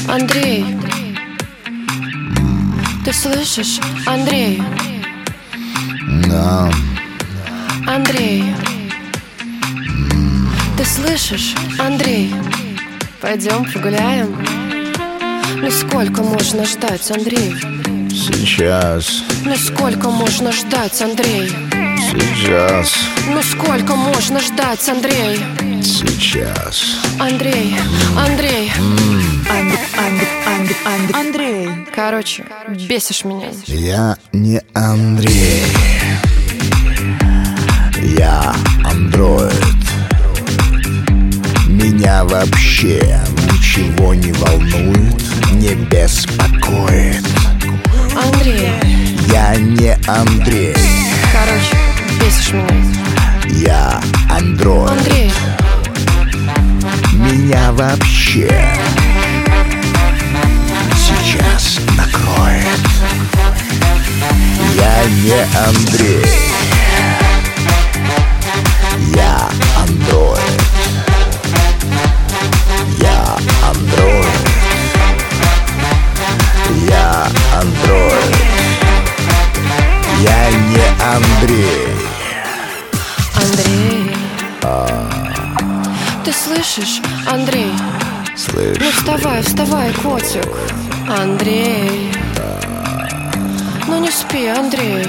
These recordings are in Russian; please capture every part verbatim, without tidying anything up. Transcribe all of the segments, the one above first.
Андрей, ты слышишь? Андрей. Да. Андрей, ты слышишь? Андрей, пойдем погуляем. Ну сколько можно ждать, Андрей? Сейчас. Ну сколько можно ждать, Андрей? Сейчас. Ну сколько можно ждать, Андрей? Сейчас. Андрей, Андрей. Андрей, Андрей, Андрей, Андрей. Короче, бесишь меня. Я не Андрей. Я андроид. Меня вообще ничего не волнует, не беспокоит. Андрей. Я не Андрей. Короче, бесишь меня. Я андроид. Андрей. Меня вообще сейчас накроет. Я не Андрей. Я андроид. Я андроид. Я андроид. Я не Андрей. Андрей. Ты слышишь, Андрей? Слышь, Ну вставай, вставай, котик. Андрей. Ну не спи, Андрей.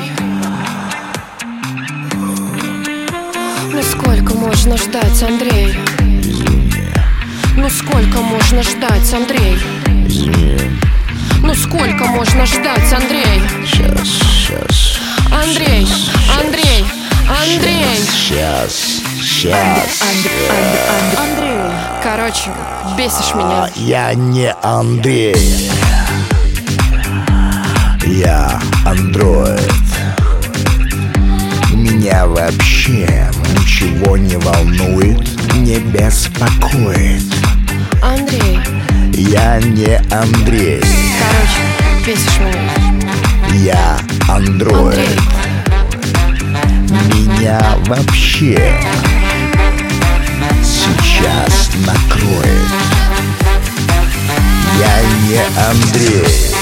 Ну сколько можно ждать, Андрей? Ну сколько можно ждать, Андрей? извини. Ну сколько можно ждать, Андрей? Сейчас, сейчас. Андрей, Андрей, Андрей. Сейчас, сейчас. Андрей, Андрей, Андрей. Короче, бесишь меня. Я не Андрей. Я андроид. Меня вообще ничего не волнует, не беспокоит. Андрей. Я не Андрей. Короче, бесишь меня. Я андроид. Андрей. Меня вообще сейчас накроет. Я не Андрей.